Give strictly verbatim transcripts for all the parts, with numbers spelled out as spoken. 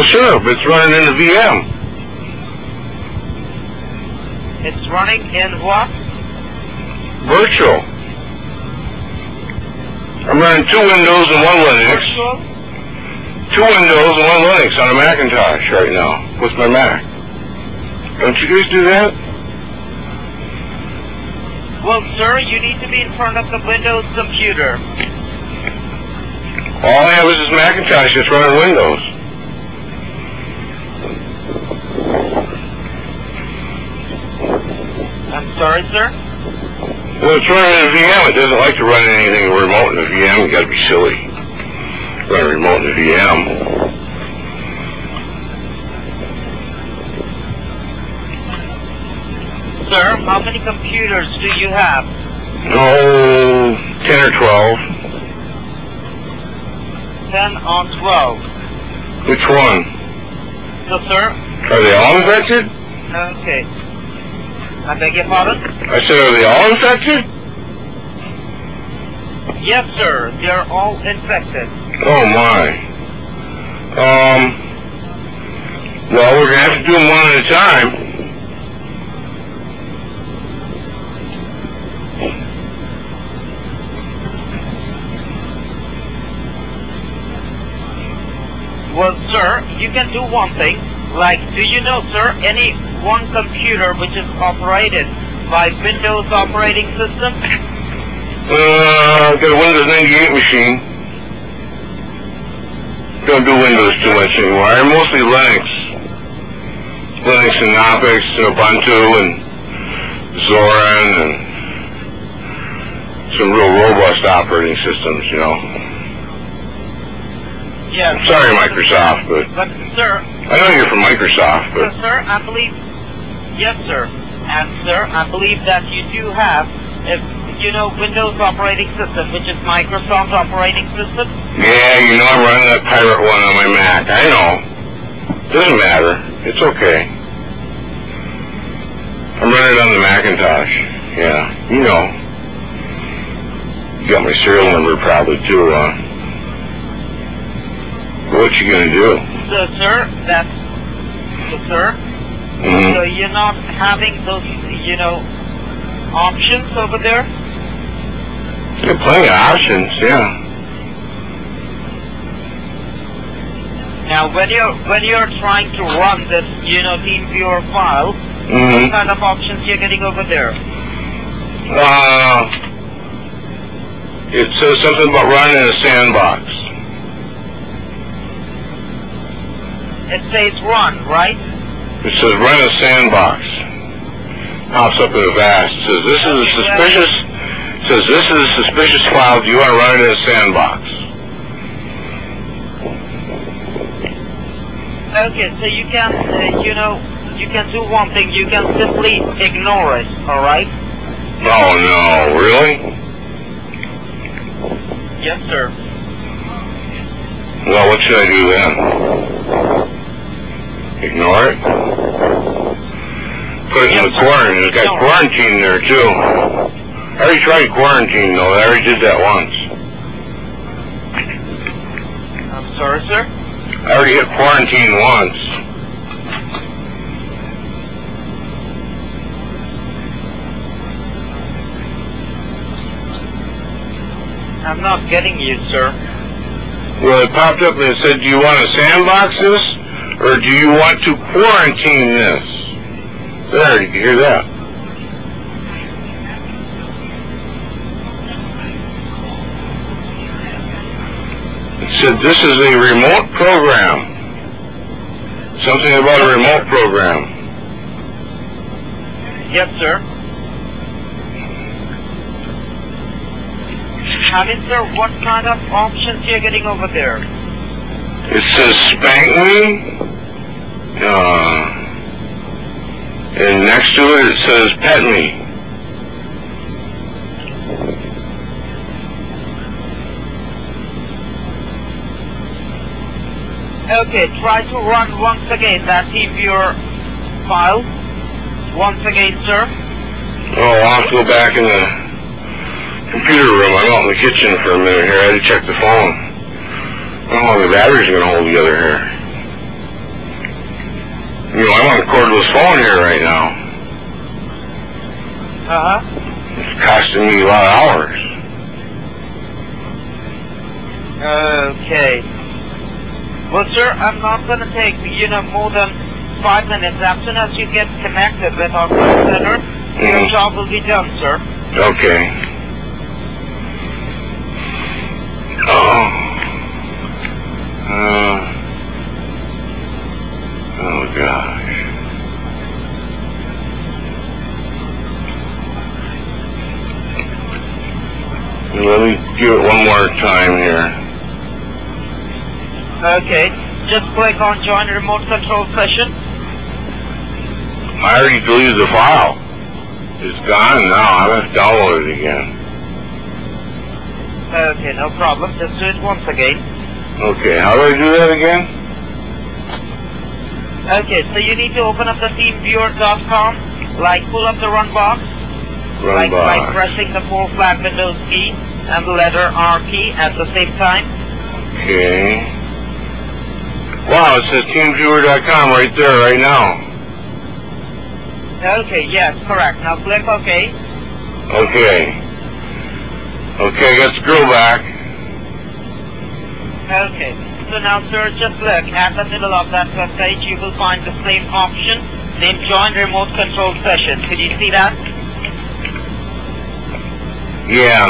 sir, but it's running in the V M. It's running in what? Virtual. I'm running two Windows and one Linux. Virtual? Two Windows and one Linux on a Macintosh right now with my Mac. Don't you guys do that? Well, sir, you need to be in front of the Windows computer. All I have is this Macintosh that's running Windows. I'm sorry, sir? Well, it's running in a V M. It doesn't like to run anything remote in a V M. You gotta be silly. Run a remote in a V M. Sir, how many computers do you have? Oh, ten or twelve. ten or twelve. Which one? So, sir? Are they all infected? Okay. I beg your pardon? I said, are they all infected? Yes, sir. They're all infected. Oh, my. Um, well, we're going to have to do them one at a time. Well, sir, you can do one thing. Like, do you know, sir, any one computer which is operated by Windows operating system? Uh, I've got a Windows ninety-eight machine. Don't do Windows too much anymore. I'm mostly Linux. Linux and Knoppix and Ubuntu and Zorin and some real robust operating systems, you know. Yes. Sorry, Microsoft, but... But, sir... I know you're from Microsoft, but... So, sir, I believe... Yes, sir. And, sir, I believe that you do have, if, you know, Windows operating system, which is Microsoft operating system. Yeah, you know I'm running that pirate one on my Mac. I know. Doesn't matter. It's okay. I'm running it on the Macintosh. Yeah, you know. You got my serial number probably, too, huh? What you gonna do? So, sir, that's... So, sir? Mm-hmm. So you're not having those, you know, options over there? There are plenty of options, yeah. Now, when you're when you're trying to run this, you know, TeamViewer file, Mm-hmm. what kind of options you're getting over there? Uh, it says something about running in a sandbox. It says run, right? It says run a sandbox. Pops up in a vast. It says this is a suspicious. It says this is a suspicious file. Do you want to run it in a sandbox? Okay, so you can, uh, you know, you can do one thing. You can simply ignore it. All right? Oh no, really? Yes, sir. Well, what should I do then? Ignore it? Put it in the quarantine. It's got quarantine there, too. I already tried quarantine, though. I already did that once. I'm sorry, sir? I already hit quarantine once. I'm not getting you, sir. Well, it popped up and it said, do you want to sandbox this, or do you want to quarantine this? There, you can hear that. It said, this is a remote program. Something about a remote program. Yes, sir. I mean, sir, what kind of options you're getting over there? It says spank me. Uh, and next to it, it says pet me. Okay, try to run once again that TeamViewer file. Once again, sir. Oh, I'll have to go back in the computer room. I'm out in the kitchen for a minute here. I had to check the phone. I don't know how the batteries are going to hold together here. You know, I'm on a cordless phone here right now. Uh-huh. It's costing me a lot of hours. Okay. Well, sir, I'm not going to take, you know, more than five minutes. As soon as you get connected with our call center, mm-hmm. your job will be done, sir. Okay. Oh. Uh, oh, gosh. Let me give it one more time here. Okay. Just click on Join Remote Control Session. I already deleted the file. It's gone now. I have to download it again. Okay, no problem. Just do it once again. Okay, how do I do that again? Okay, so you need to open up the TeamViewer dot com, like pull up the run box, Run like box. by pressing the four flat Windows key and the letter R key at the same time. Okay. Wow, it says TeamViewer dot com right there, right now. Okay, yes, correct. Now click OK. Okay. Okay, I got scroll back. Okay. So now, sir, just look at the middle of that web page. You will find the same option named Join Remote Control Session. Could you see that? Yeah.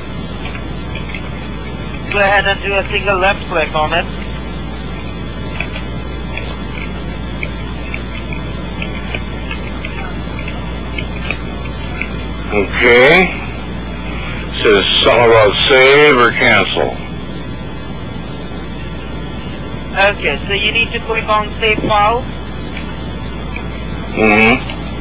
Go ahead and do a single left click on it. Okay. It says something about save or cancel. Okay, so you need to click on Save Files. Mm-hmm.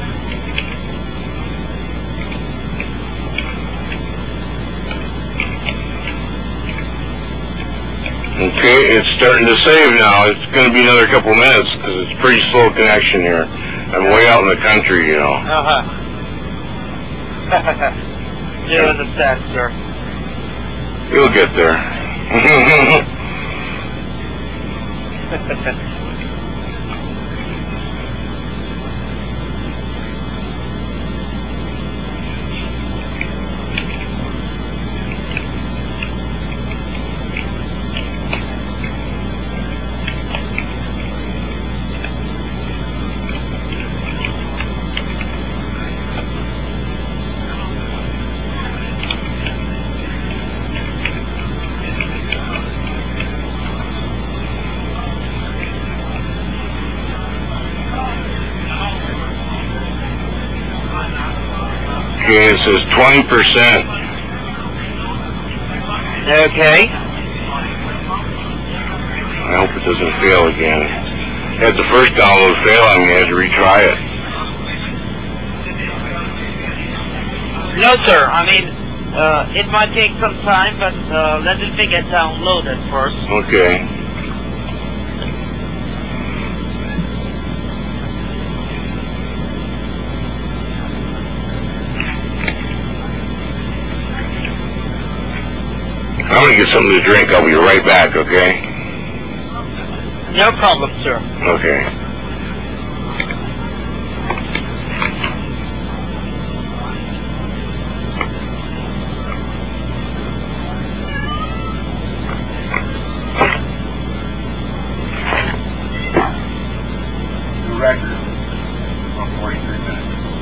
Okay, it's starting to save now. It's going to be another couple minutes because it's pretty slow connection here. I'm way out in the country, you know. Uh-huh. Do understand, sir. You'll get there. Okay, it says twenty percent. Okay. I hope it doesn't fail again. Had the first download fail on me, I had to retry it. No, sir. I mean, uh, it might take some time, but uh, let it be get downloaded first. Okay. I'm going to get something to drink. I'll be right back, okay? No problem, sir. Okay. The record for forty-three minutes.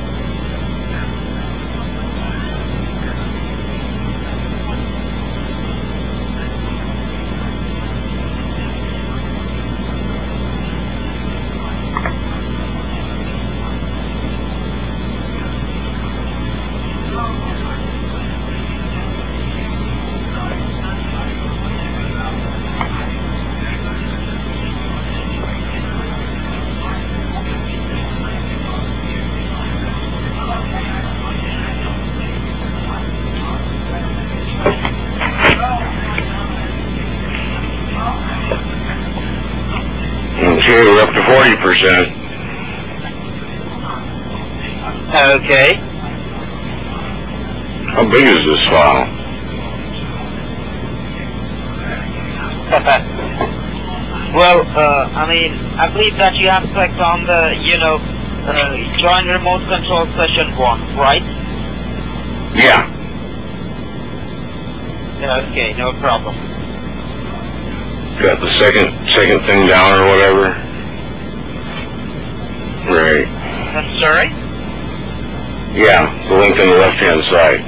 Okay, we're up to forty percent. Okay. How big is this file? Well, uh, I mean, I believe that you have clicked on the, you know, uh, join remote control session one, right? Yeah. Okay, no problem. Got the second second thing down or whatever. Right. I'm sorry? Yeah, the link on the left-hand side.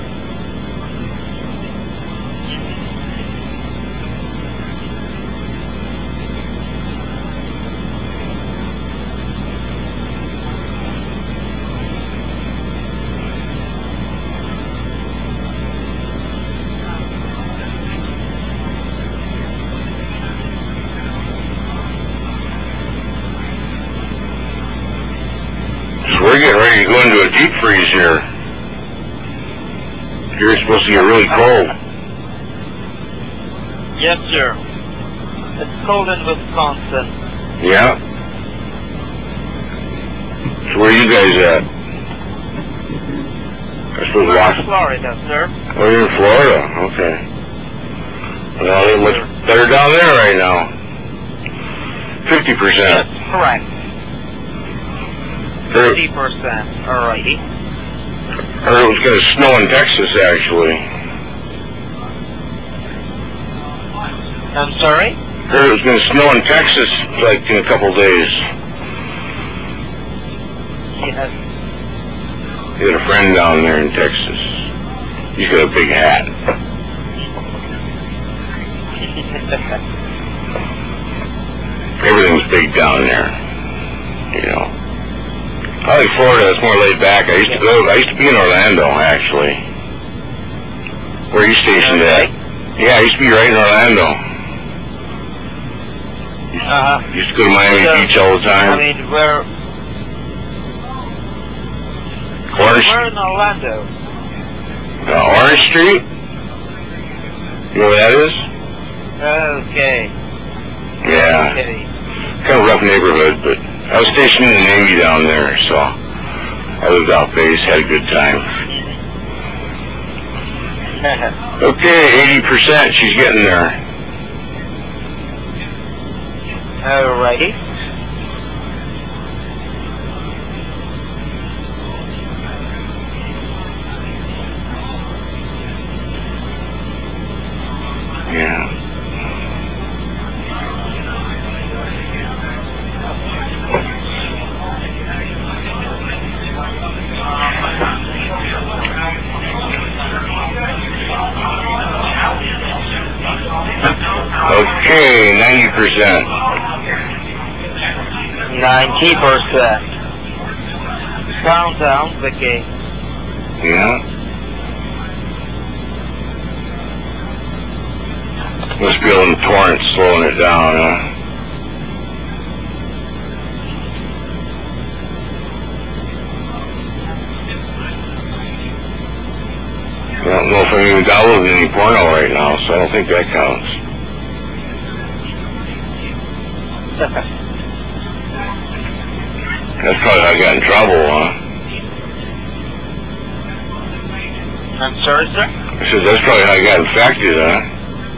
We're getting ready to go into a deep freeze here. You're supposed to get really cold. Yes, sir. It's cold in Wisconsin. Yeah. So where are you guys at? I suppose We're Washington. in Florida, sir. Oh, you're in Florida. Okay. Well, it looks better down there right now. Fifty percent. Yes, correct. Fifty percent. Alrighty. Heard it was going to snow in Texas, actually. I'm sorry? Heard it was going to snow in Texas, like, in a couple days. Yes. You got a friend down there in Texas. He's got a big hat. Everything's big down there, you know. I like Florida. It's more laid back. I used to go. I used to be in Orlando, actually. Where are you stationed at? Yeah, I used to be right in Orlando. Uh-huh. Used to go to Miami So, Beach all the time. I mean, we're, Orange, we're in Orlando. uh, Orange Street. You know what that is? Okay. Yeah. Okay. Kind of rough neighborhood, but I was stationed in the Navy down there, so I lived out base, had a good time. Okay, eighty percent, she's getting there. Alrighty. Yeah. Okay, ninety percent. Ninety percent. Countdown, Vicky. Yeah. Must be on the torrent slowing it down, huh? I don't know if I'm even downloading any porno right now, so I don't think that counts. That's probably how I got in trouble, huh? I'm sorry, sir? I said, that's probably how I got infected, huh?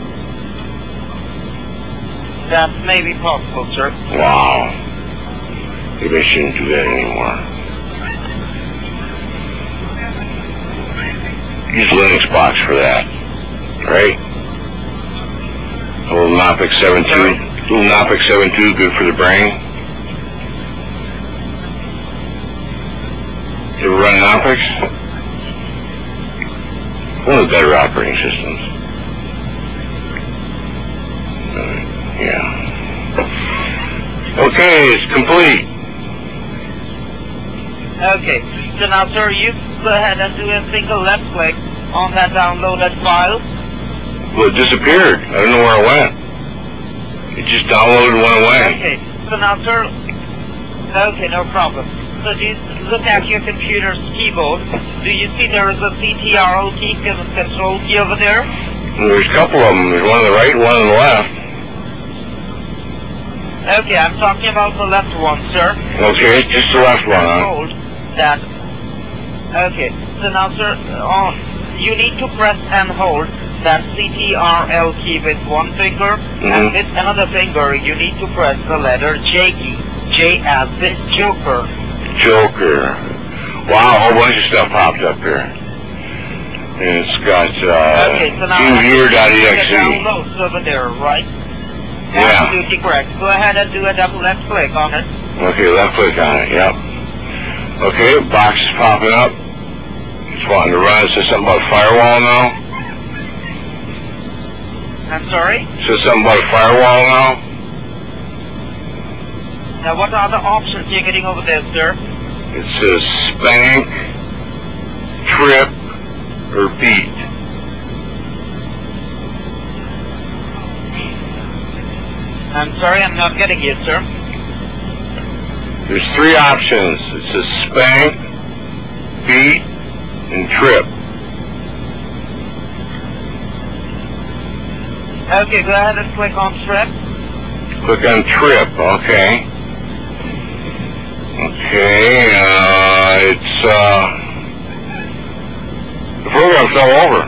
That may be possible, sir. Wow. Maybe I shouldn't do that anymore. Use Linux box for that, right? A little Knoppix seven two, little Knoppix seven two, good for the brain. You ever run Knoppix? One of the better operating systems. Uh, yeah. Okay, it's complete. Okay. So now, sir, you go ahead and do a single left click on that downloaded file. Well, it disappeared. I don't know where it went. It just downloaded and went away. Okay. So now, sir. Okay, no problem. So do you look at your computer's keyboard? Do you see there is a C T R L key, control key over there? Well, there's a couple of them. There's one on the right and one on the left. Okay, I'm talking about the left one, sir. Okay, just the left one, huh? Hold that. Okay. So now, sir, uh, you need to press and hold that C T R L key with one finger, Mm-hmm. and with another finger you need to press the letter J key. J as in Joker. Joker. Wow, a whole bunch of stuff popped up here. And it's got uh, Okay, so now TeamViewer dot E the X E. downloads over there, right? Yeah. Absolutely correct. Go ahead and do a double left click on it. Okay, left click on it, yep. Okay, box is popping up. It's wanting to run. It says something about firewall now. I'm sorry? It says something about a firewall now. Now what are the options you're getting over there, sir? It says spank, trip, or beat. I'm sorry, I'm not getting you, sir. There's three options. It says spank, beat, and trip. Okay, go ahead and click on trip. Click on trip, okay. Okay, uh, it's, uh, the program fell over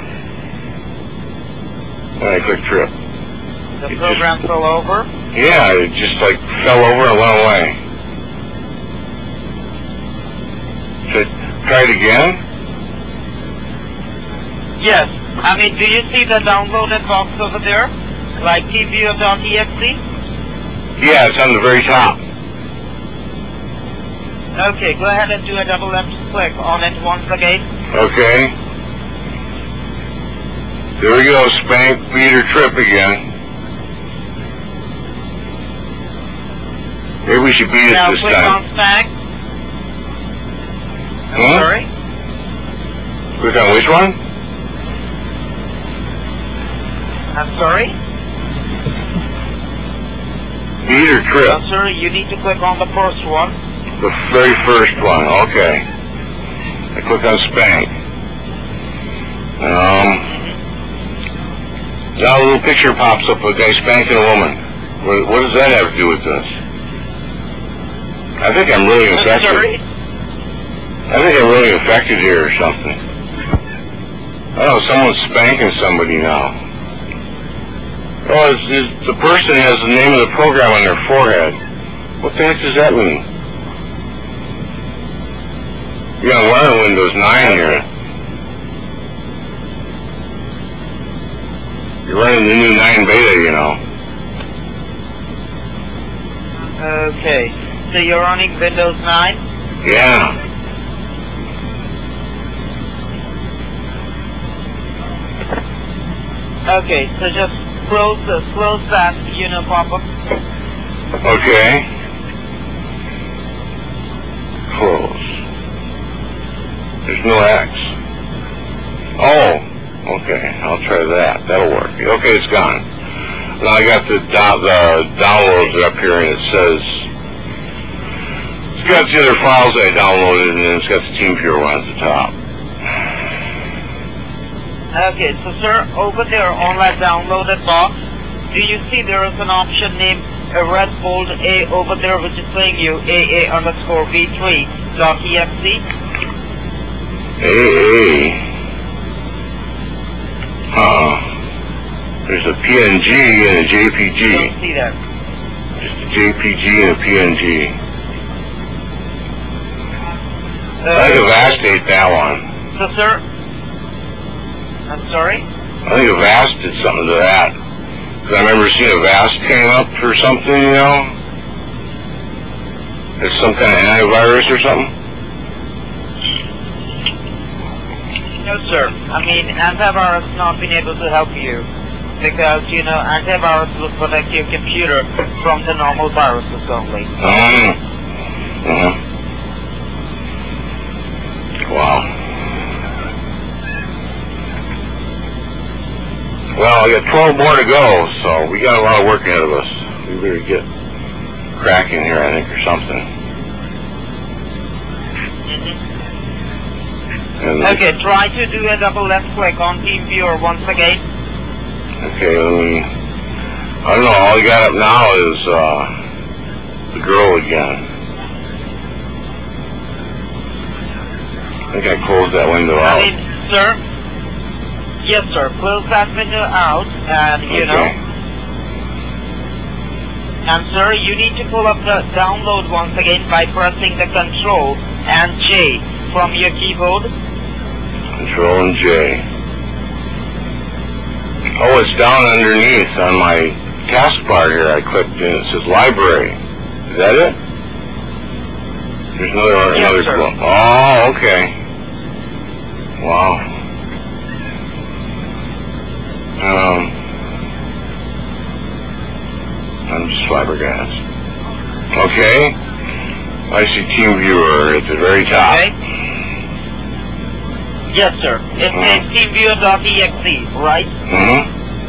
when I clicked trip. The It program just, fell over. yeah, it just like fell over and went away. Should I try it again? Yes. I mean, do you see the downloaded box over there? Like TeamViewer dot E X E? Yeah, it's on the very top. Okay, go ahead and do a double left click on it once again. Okay. There we go, spank, beat, or trip again. Maybe we should beat it Now this click time. on spank. I'm Huh? sorry? Click on which one? I'm sorry? Beat or trip? No, sir, you need to click on the first one. The very first one, okay. I click on spank. Um, now a little picture pops up of a guy spanking a woman. What, what does that have to do with this? I think I'm really I'm infected. sorry? I think I'm really infected here or something. I don't know, someone's spanking somebody now. Oh, it's, it's, the person has the name of the program on their forehead. What the heck does that mean? Yeah, I'm running Windows nine here. You're running the new nine beta, you know. Okay. So you're running Windows nine? Yeah. Okay, so just close the close that Uno pop-up. Okay. Close. There's no X. Oh, okay. I'll try that. That'll work. Okay, it's gone. Now I got the, do the downloads up here, and it says it's got the other files I downloaded, and then it's got the TeamViewer one at the top. Okay, so sir, over there on that downloaded box, do you see there is an option named a red bold A over there which is saying you A A underscore V three dot E X E? A A. Huh. There's a P N G and a J P G. Don't see that. Just a J P G and a P N G. Uh, I think Avast ate that one. So sir, I'm sorry? I think Avast did something to that. Because I remember seeing Avast came up for something, you know? It's some kind of antivirus or something? No sir, I mean antivirus not been able to help you. Because, you know, antivirus will protect your computer from the normal viruses only. Mm. Mm-hmm. Wow. Well, I got twelve more to go, so we got a lot of work ahead of us. We better get cracking here, I think, or something. And Okay, try to do a double left click on TeamViewer once again. Okay, let me, I don't know, all I got up now is, uh, the girl again. I think I closed that window I out. mean, sir, Yes, sir. Close that window out, and you Okay. know. And sir, you need to pull up the download once again by pressing the Control and J from your keyboard. Control and J. Oh, it's down underneath on my taskbar here. I clicked and it says library. Is that it? There's another, Yes, another. sir. Clo- oh, okay. Wow. Um, I'm just flabbergasted. Okay. I see Team Viewer at the very top. Okay. Yes, sir. It Uh-huh. says TeamViewer dot E X E, right? Mm-hmm.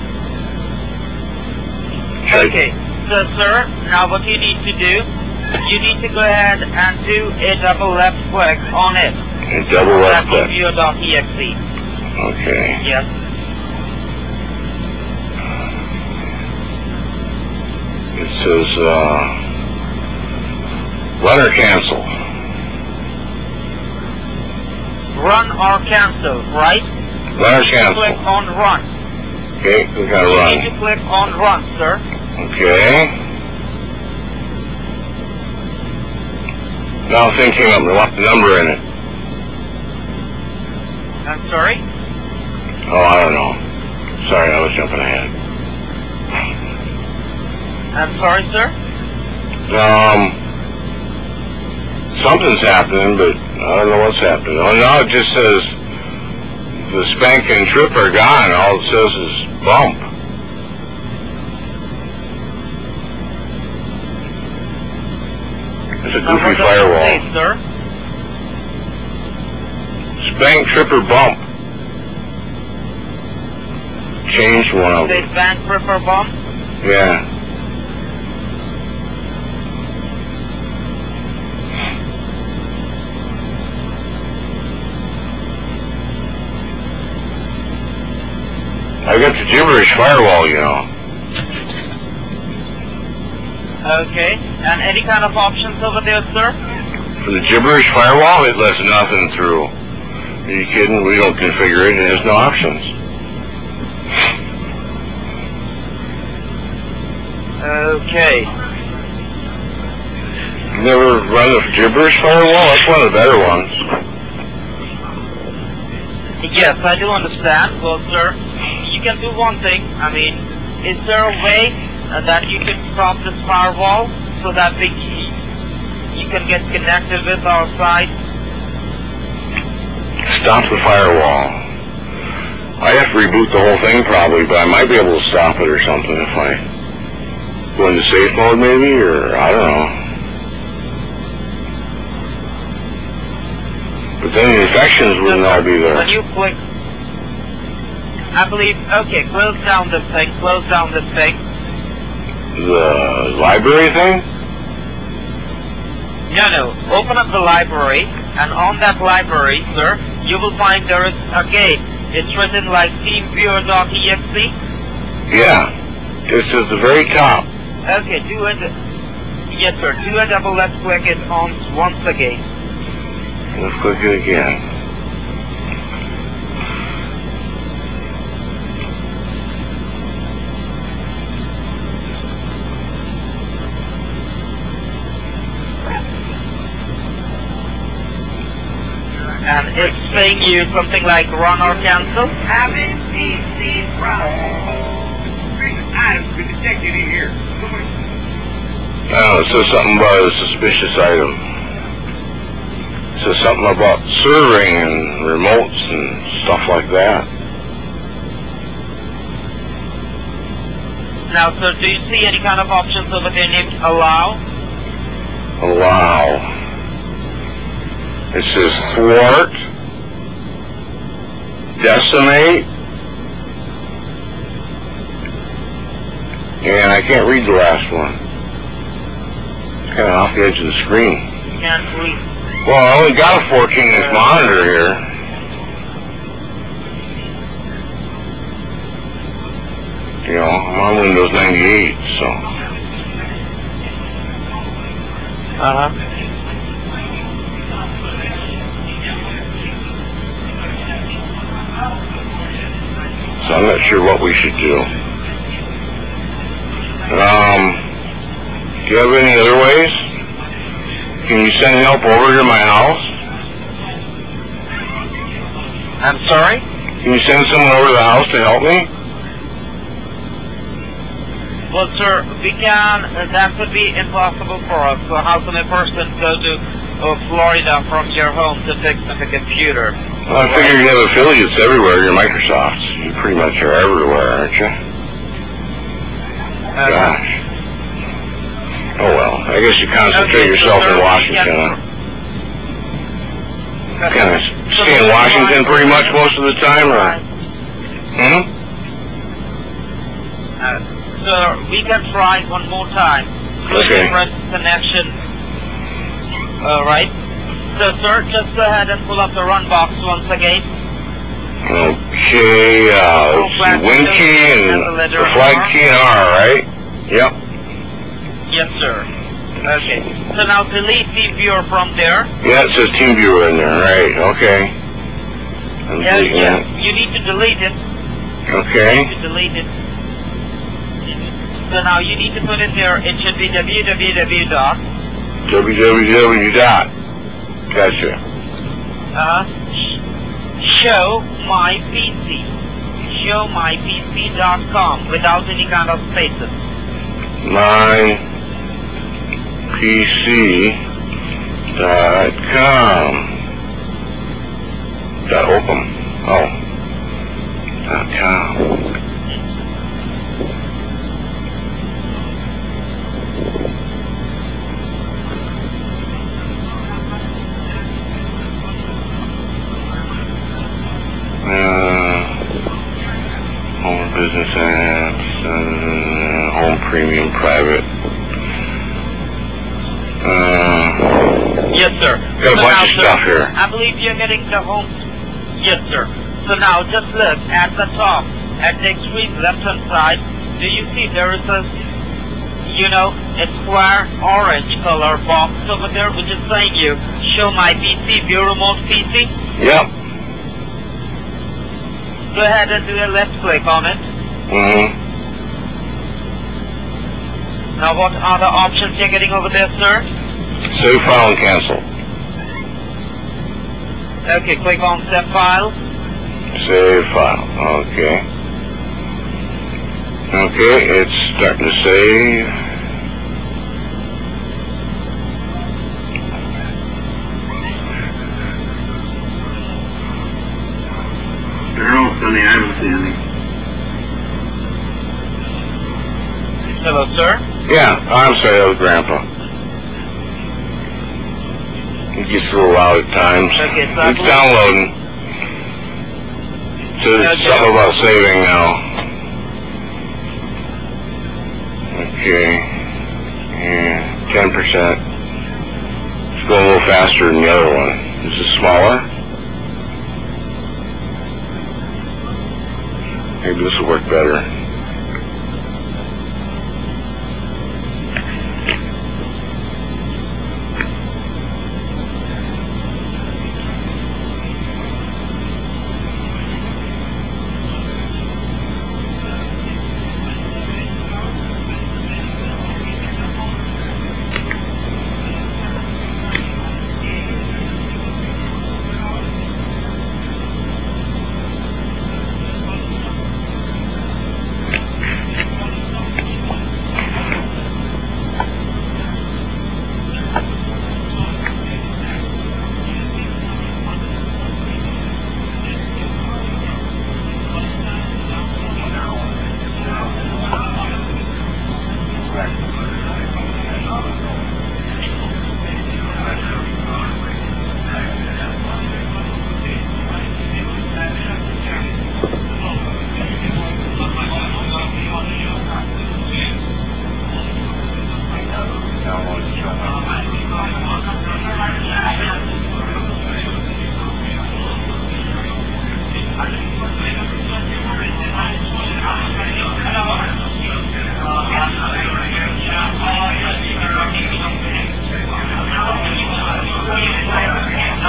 Okay. So, sir, now what you need to do, you need to go ahead and do a double left click on it. A double left click. TeamViewer dot E X E. Okay. Yes. It says, uh, run or cancel. Run or cancel, right? Run or Click cancel. on run. Okay, we gotta You need run. to click on run, sir. Okay. Now a thing came up, we want the number in it. I'm sorry? Oh, I don't know. Sorry, I was jumping ahead. I'm sorry, sir? Um, something's happening, but I don't know what's happening. Oh, now it just says the spank and trip are gone. All it says is bump. It's a Now, goofy what does it firewall. say, sir? Spank, trip, or bump. Change one of Say them. bank prepper bomb? Yeah. I got the gibberish firewall, you know. Okay. And any kind of options over there, sir? For the gibberish firewall, it lets nothing through. Are you kidding? We don't configure it. It has no options. Okay. Never run the gibberish firewall? That's one of the better ones. Yes, I do understand. Well, sir, you can do one thing. I mean, is there a way uh, that you can stop this firewall so that we, you can get connected with our site? Stop the firewall. I have to reboot the whole thing probably, but I might be able to stop it or something if I go into safe mode maybe, or I don't know. But then the infections wouldn't all be there. When you click, I believe, okay, close down this thing, close down this thing. The library thing? No, no, open up the library, and on that library, sir, you will find there is a gate. It's written like TeamViewer dot E X E. Yeah. It's at the very top. Okay, do it. Yes, sir, do a double left click it on once again. Let's click it again. And it's saying you something like run or cancel. Having P C problem. Bring items been detected in here. I don't know, it says something about a suspicious item. It says something about serving and remotes and stuff like that. Now, sir, do you see any kind of options over there named allow? Allow. It says thwart, decimate, and I can't read the last one. It's kind of off the edge of the screen. Can't read. Well, I only got a fourteen inch monitor here. You know, I'm on Windows ninety-eight, so. Uh-huh. I'm not sure what we should do. Um, do you have any other ways? Can you send help over to my house? I'm sorry? Can you send someone over to the house to help me? Well, sir, we can, uh, that would be impossible for us. So how can a person go to uh, Florida from your home to fix the computer? Well, I figure you have affiliates everywhere. You're Microsoft. You pretty much are everywhere, aren't you? Uh, Gosh. Oh, well. I guess you concentrate Okay, so yourself sir, in we Washington. can- huh? Kind of stay in Washington pretty much most of the time, or? Hmm? Uh, sir, we can try one more time. Okay. Different connection. Alright. So, sir, just go ahead and pull up the run box once again. Okay, uh, let's see, wing key and the flag key and R, right? Yep. Yes, sir. Okay. So now delete TeamViewer from there. Yeah, it says TeamViewer in there, right, okay. I'm Yeah, deleting yeah. that. You need to delete it. Okay. You need to delete it. So now you need to put in there, it should be www dot. www dot. Gotcha. Uh, show my P C. show my P C dot com without any kind of spaces. My P C dot com. Dot open. Oh. Dot com. Uh, home business apps, uh, home premium private. Uh, Yes, sir. got a So bunch now, of sir, stuff here. I believe you're getting the home. Yes, sir. So now just look at the top, at the extreme left-hand side. Do you see there is a, you know, a square orange color box over there which is saying you, show my P C, view remote P C? Yep. Go ahead and do a left click on it. Mm-hmm. Now what are the options you're getting over there, sir? Save file and cancel. Okay, click on Save File. Save file. Okay. Okay, it's starting to save. Darrell, Sonny, I haven't seen anything. Hello, sir. Yeah, I'm sorry, that was Grandpa. It gets a little loud at times. Okay, so I It's believe- downloading. So there's Okay. something about saving now. Okay. Yeah, ten percent. It's going a little faster than the other one. Is this smaller? Maybe this will work better.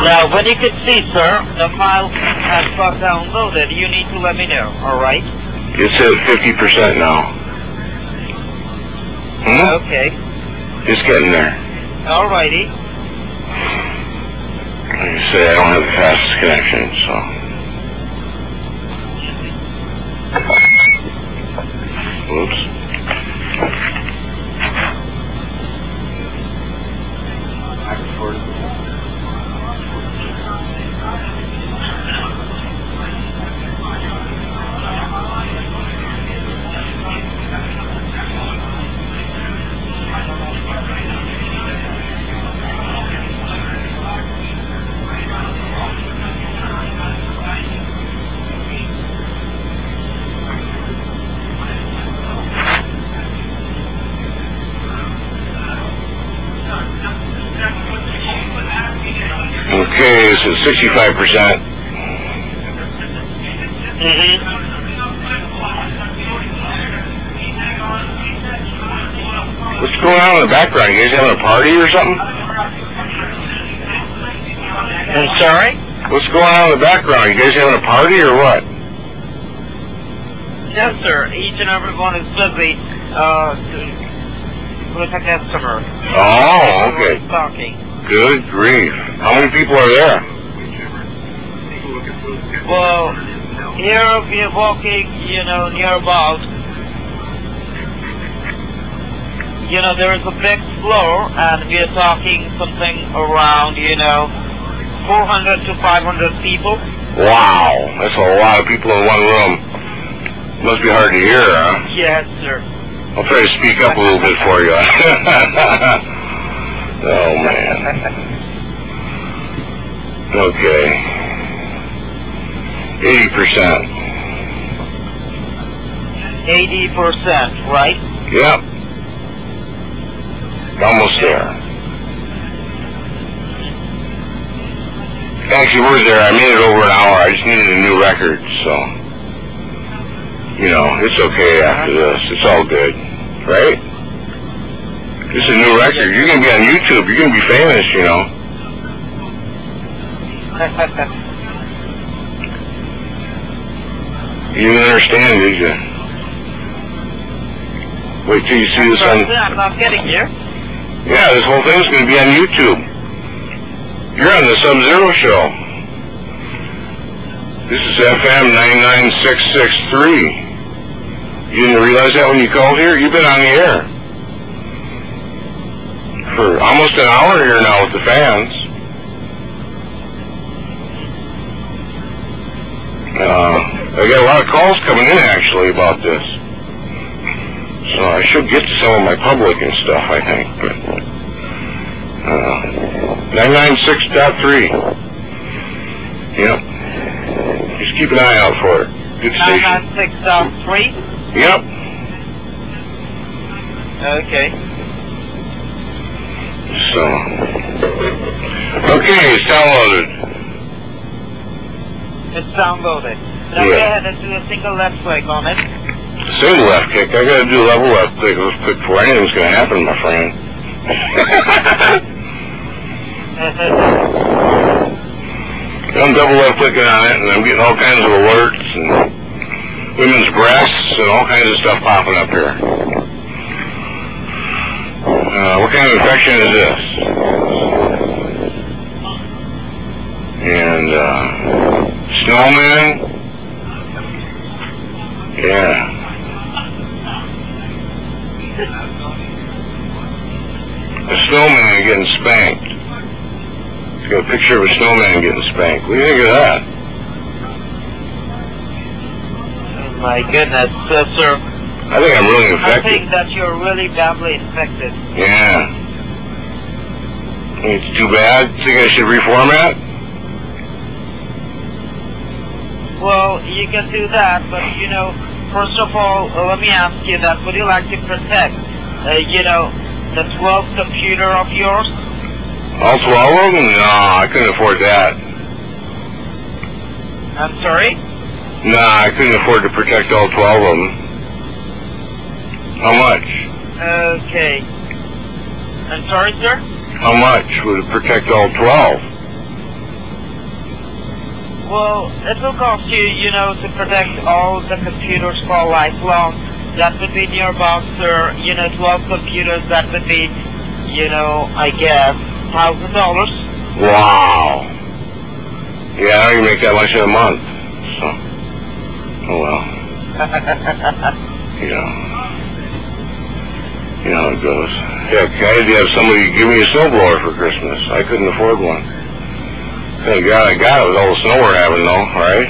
Now, when you can see, sir, the file has got downloaded, you need to let me know, alright? It's at fifty percent now. Hmm? Okay. It's getting there. Alrighty. Like I say, I don't have the fastest connection, so. Whoops. Okay, it's at sixty-five percent. Mm-hmm. What's going on in the background? You guys having a party or something? I'm sorry? What's going on in the background? You guys having a party or what? Yes, sir. Each and every one is busy uh, with a customer. Oh, okay. Talking. Good grief. How many people are there? Well, here we are walking, you know, nearby. You know, there is a big floor, and we are talking something around, you know, four hundred to five hundred people. Wow, that's a lot of people in one room. Must be hard to hear, huh? Yes, sir. I'll try to speak up a little bit for you. Oh, man. Okay. eighty percent. eighty percent, right? Yep. Almost there. Actually, we're there. I made it over an hour. I just needed a new record, so... You know, it's okay after this. It's all good. Right? This is a new record. You're going to be on YouTube. You're going to be famous, you know. You didn't understand, did you? Wait till you see this on... I'm not getting you. Yeah, this whole thing's going to be on YouTube. You're on the Sub-Zero Show. This is F M nine nine six six three. You didn't realize that when you called here? You've been on the air for almost an hour here now with the fans. Uh, I got a lot of calls coming in actually about this. So I should get to some of my public and stuff, I think. But, uh, nine nine six point three. Yep. Just keep an eye out for it. Good station. nine nine six point three? Yep. Okay. So, okay, it's downloaded. It's downloaded. Now Yeah. go ahead and do a single left click on it. Single left click. I gotta do level left click click before anything's gonna happen, my friend. I'm double left clicking on it, and I'm getting all kinds of alerts and women's breasts and all kinds of stuff popping up here. Uh, what kind of infection is this? And, uh, snowman? Yeah. A snowman getting spanked. It's got a picture of a snowman getting spanked. What do you think of that? My goodness, uh, sir. I think I'm really I infected. think that you're really badly infected. Yeah. Think it's too bad? Think I should reformat? Well, you can do that, but you know, first of all, uh, let me ask you that. Would you like to protect, uh, you know, the twelfth computer of yours? All twelve of them? No, I couldn't afford that. I'm sorry? Nah, I couldn't afford to protect all twelve of them. How much? Okay. I'm sorry, sir? How much would it protect all twelve? Well, it will cost you, you know, to protect all the computers for lifelong. That would be near about, sir, you know, twelve computers. That would be, you know, I guess, thousand dollars. Wow. Yeah, I don't even make that much in a month. So, oh well. You know. You know how it goes. Heck, I had to have somebody give me a snowblower for Christmas. I couldn't afford one. Thank God I got it with all the snow we're having, though, right?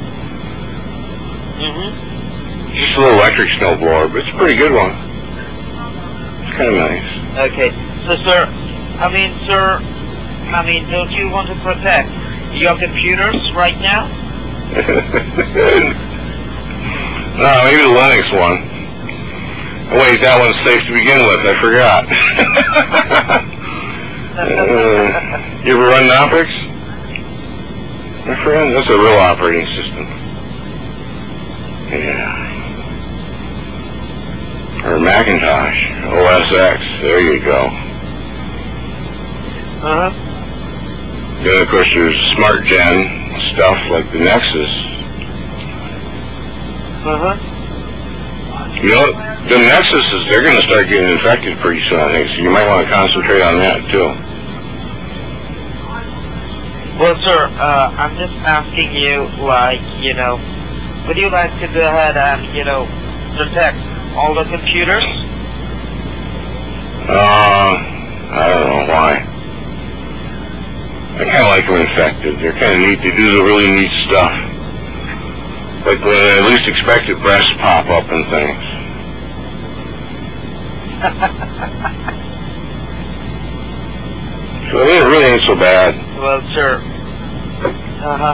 Mm-hmm. Just a little electric snowblower, but it's a pretty good one. It's kind of nice. Okay. So, sir, I mean, sir, I mean, don't you want to protect your computers right now? No, maybe the Linux one. Oh, wait, that one's safe to begin with. I forgot. uh, you ever run Knoppix? My friend, that's a real operating system. Yeah. Or Macintosh, O S X. There you go. Uh-huh. Then, of course, there's Smart Gen stuff like the Nexus. Uh-huh. You know, the Nexuses, they're going to start getting infected pretty soon, I think, so you might want to concentrate on that, too. Well, sir, uh, I'm just asking you, like, you know, would you like to go ahead and, you know, protect all the computers? Uh, I don't know why. I kind of like them infected. They're kind of neat. They do the really neat stuff. Like when I least expect it, breasts pop up and things. So it really ain't so bad. Well, sir. Uh-huh.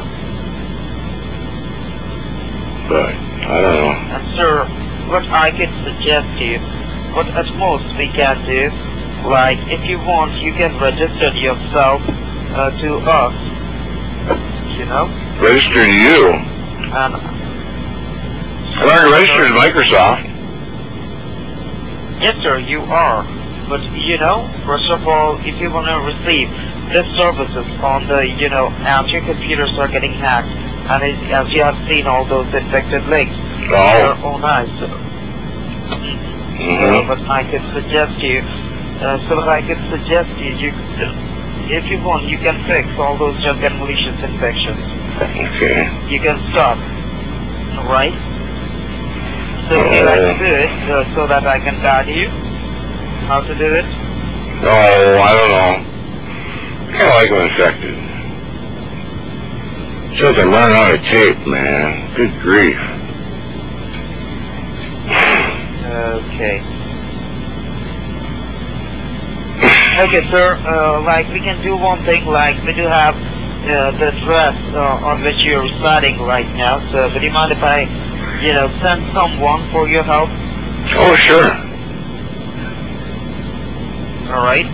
But, I don't know. And, sir, what I could suggest to you, what at most we can do, like, if you want, you can register yourself uh, to us, you know? Register to you? And I'm already registered to Microsoft. yes, sir, you are. But, you know, first of all, if you want to receive the services on the, you know, as your computers are getting hacked, and as, as you have seen all those infected links, Oh. they're all nice. So, Mm-hmm. uh, but I could suggest you, uh, so that I could suggest you, you, if you want, you can fix all those junk and malicious infections. Okay. You can stop, right? So would you like to do it uh, so that I can guide you how to do it? Oh, I don't know. I kind of like them infected. Since I'm running out of tape, man. Good grief. Okay. Okay, sir, uh, like we can do one thing, like we do have uh, the address uh, on which you're residing right now, so would you mind if I, you know, send someone for your help? Oh, sure. Alright?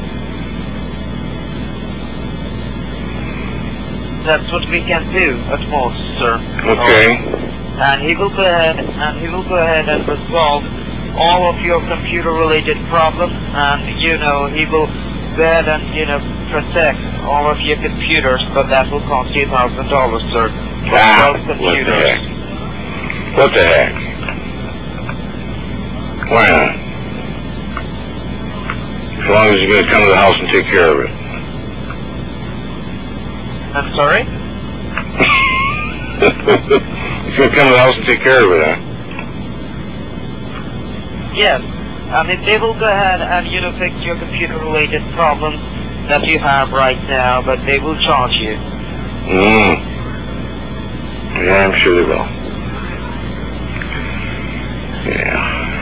That's what we can do at most, sir. Okay. And he will go ahead and he will go ahead and resolve all of your computer related problems, and you know he will go ahead and you know protect all of your computers, but that will cost you a thousand dollars, sir. For Ah, those what the computers. heck? What the heck? Why not? As long as you're going to come to the house and take care of it. I'm sorry? You're going to come to the house and take care of it, huh? Yes. I mean, they will go ahead and, you know, fix your computer-related problems that you have right now, but they will charge you. Mm. Yeah, I'm sure they will. Yeah.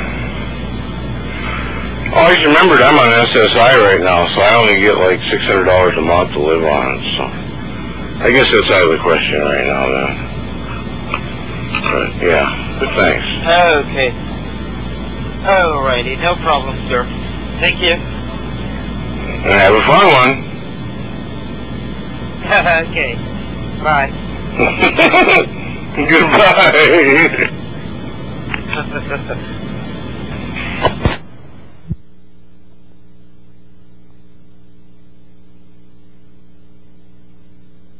Oh, I just remembered I'm on S S I right now, so I only get like six hundred dollars a month to live on, so I guess that's out of the question right now, then. But, yeah, but thanks. Okay. Alrighty, no problem, sir. Thank you. And have a fun one. Okay. Bye. Goodbye.